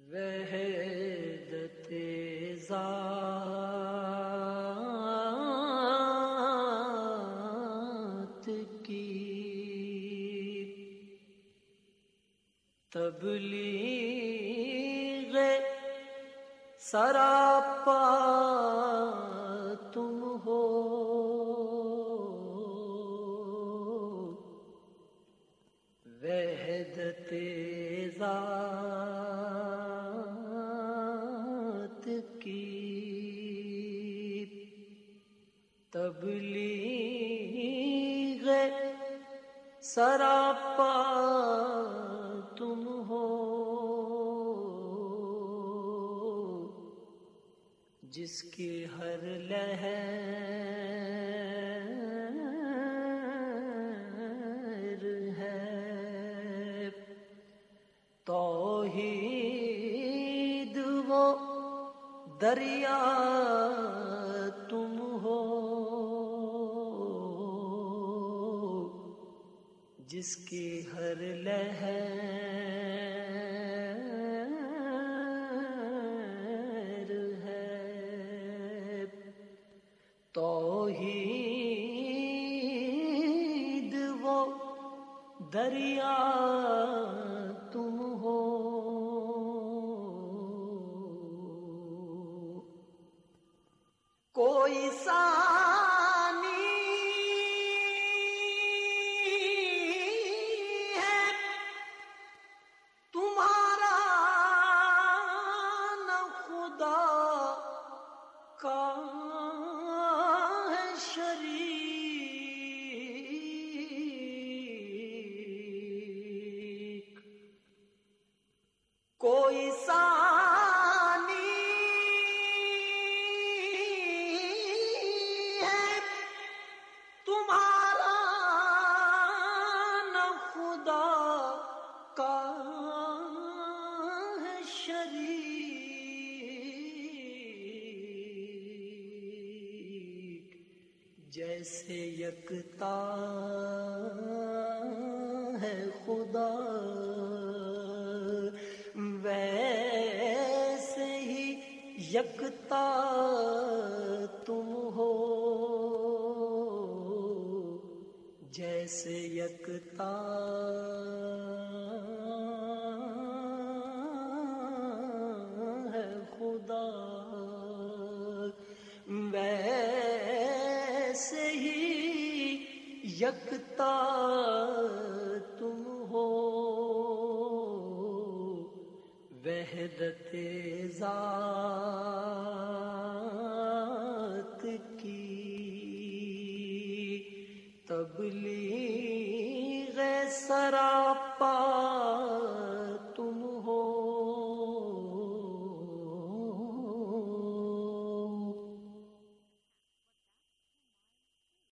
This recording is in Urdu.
وحدت ذات کی تبلیغ سراپا تم ہو، وحدت ذات کی تبلیغ سراپا تم ہو، جس کی ہر لہر ہے توحید وہ دریا تم ہو، جس کی ہر لہر ہے توحید وہ دریا تم ہو، کوئی ثانی ہے تمہارا نہ خدا کا ہے شریک، کوئی ثانی ہے تمہارا نہ خدا کا ہے شریک، جیسے یکتا ہے خدا ویسے ہی یکتا تم ہو، جیسے یکتا ہے خدا ویسے ہی یکتا تم ہو، وحدت ذات کی تبلیغ سراپا